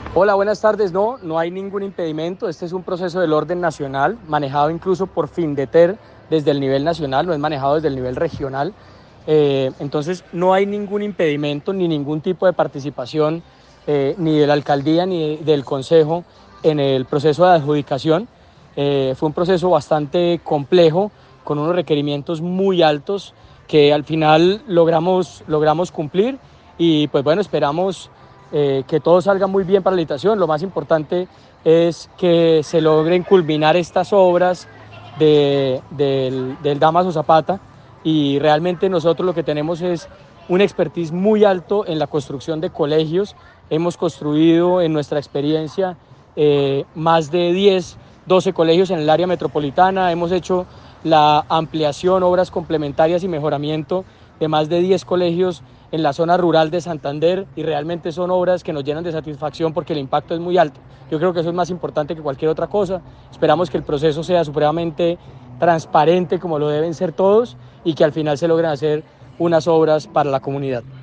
Hola, buenas tardes. No hay ningún impedimento. Este es un proceso del orden nacional, manejado incluso por Findeter desde el nivel nacional, no es manejado desde el nivel regional. Entonces, no hay ningún impedimento ni ningún tipo de participación ni de la alcaldía ni del consejo en el proceso de adjudicación. Fue un proceso bastante complejo, con unos requerimientos muy altos que al final logramos cumplir y pues bueno, esperamos que todo salga muy bien para la licitación. Lo más importante es que se logren culminar estas obras del Dámaso Zapata, y realmente nosotros lo que tenemos es un expertise muy alto en la construcción de colegios. Hemos construido en nuestra experiencia más de 10, 12 colegios en el área metropolitana. Hemos hecho la ampliación, obras complementarias y mejoramiento de más de 10 colegios en la zona rural de Santander, y realmente son obras que nos llenan de satisfacción porque el impacto es muy alto. Yo creo que eso es más importante que cualquier otra cosa. Esperamos que el proceso sea supremamente transparente, como lo deben ser todos, y que al final se logren hacer unas obras para la comunidad.